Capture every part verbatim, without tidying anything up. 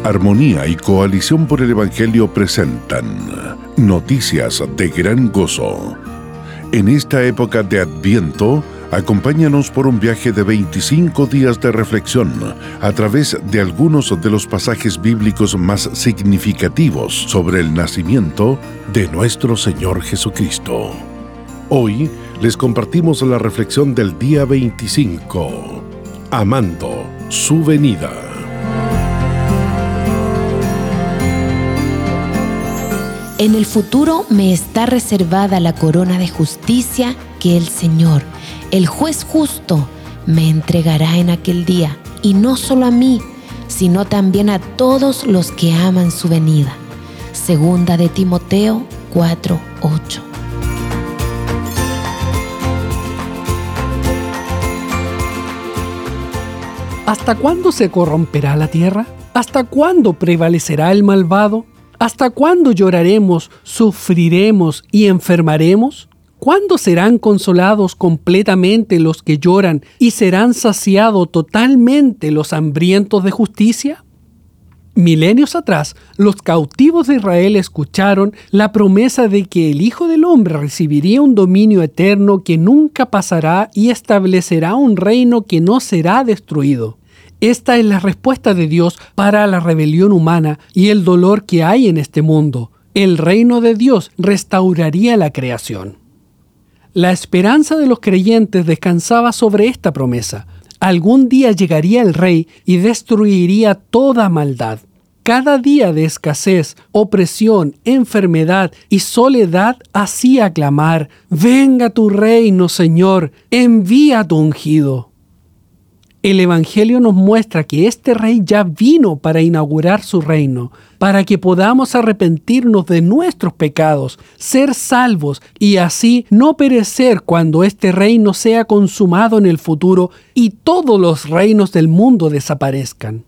Armonía y Coalición por el Evangelio presentan Noticias de Gran Gozo. En esta época de Adviento, acompáñanos por un viaje de veinticinco días de reflexión a través de algunos de los pasajes bíblicos más significativos sobre el nacimiento de nuestro Señor Jesucristo. Hoy les compartimos la reflexión del día veinticinco, Amando su venida. En el futuro me está reservada la corona de justicia que el Señor, el juez justo, me entregará en aquel día, y no solo a mí, sino también a todos los que aman su venida. Segunda de Timoteo cuatro ocho. ¿Hasta cuándo se corromperá la tierra? ¿Hasta cuándo prevalecerá el malvado? ¿Hasta cuándo lloraremos, sufriremos y enfermaremos? ¿Cuándo serán consolados completamente los que lloran y serán saciados totalmente los hambrientos de justicia? Milenios atrás, los cautivos de Israel escucharon la promesa de que el Hijo del Hombre recibiría un dominio eterno que nunca pasará y establecerá un reino que no será destruido. Esta es la respuesta de Dios para la rebelión humana y el dolor que hay en este mundo. El reino de Dios restauraría la creación. La esperanza de los creyentes descansaba sobre esta promesa. Algún día llegaría el Rey y destruiría toda maldad. Cada día de escasez, opresión, enfermedad y soledad hacía clamar: «Venga tu reino, Señor, envía a tu ungido». El Evangelio nos muestra que este Rey ya vino para inaugurar su reino, para que podamos arrepentirnos de nuestros pecados, ser salvos y así no perecer cuando este reino sea consumado en el futuro y todos los reinos del mundo desaparezcan.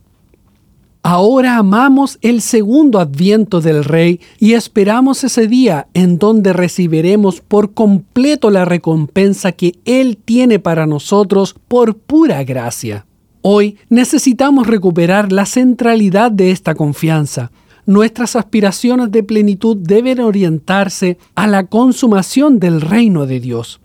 Ahora amamos el segundo adviento del Rey y esperamos ese día en donde recibiremos por completo la recompensa que Él tiene para nosotros por pura gracia. Hoy necesitamos recuperar la centralidad de esta confianza. Nuestras aspiraciones de plenitud deben orientarse a la consumación del reino de Dios.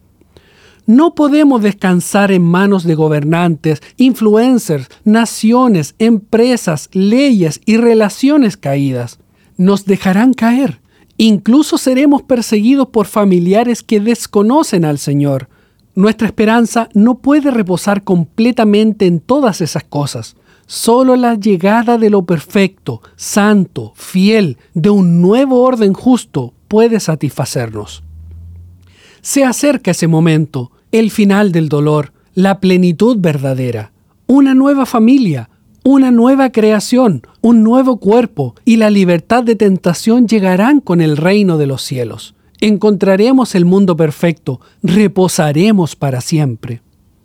No podemos descansar en manos de gobernantes, influencers, naciones, empresas, leyes y relaciones caídas. Nos dejarán caer. Incluso seremos perseguidos por familiares que desconocen al Señor. Nuestra esperanza no puede reposar completamente en todas esas cosas. Solo la llegada de lo perfecto, santo, fiel, de un nuevo orden justo puede satisfacernos. Se acerca ese momento, el final del dolor, la plenitud verdadera, una nueva familia, una nueva creación, un nuevo cuerpo y la libertad de tentación llegarán con el reino de los cielos. Encontraremos el mundo perfecto, reposaremos para siempre.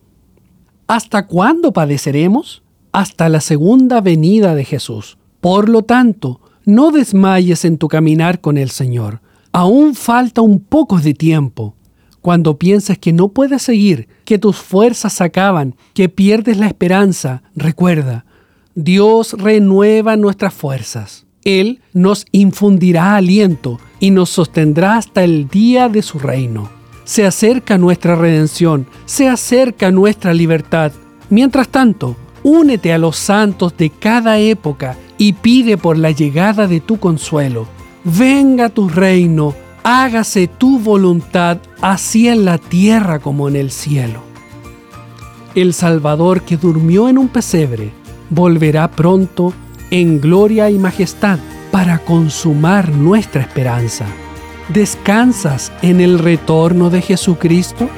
¿Hasta cuándo padeceremos? Hasta la segunda venida de Jesús. Por lo tanto, no desmayes en tu caminar con el Señor. Aún falta un poco de tiempo. Cuando pienses que no puedes seguir, que tus fuerzas acaban, que pierdes la esperanza, recuerda, Dios renueva nuestras fuerzas. Él nos infundirá aliento y nos sostendrá hasta el día de su reino. Se acerca nuestra redención, se acerca nuestra libertad. Mientras tanto, únete a los santos de cada época y pide por la llegada de tu consuelo. Venga tu reino. Hágase tu voluntad, así en la tierra como en el cielo. El Salvador que durmió en un pesebre volverá pronto en gloria y majestad para consumar nuestra esperanza. ¿Descansas en el retorno de Jesucristo?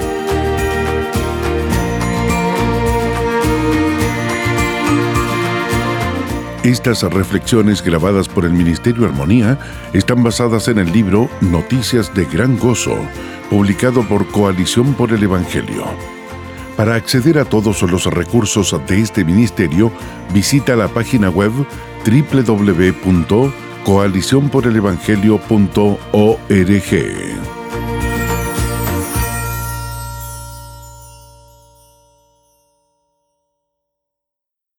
Estas reflexiones grabadas por el Ministerio Armonía están basadas en el libro Noticias de Gran Gozo, publicado por Coalición por el Evangelio. Para acceder a todos los recursos de este ministerio, visita la página web doble u doble u doble u punto coalición por el evangelio punto org.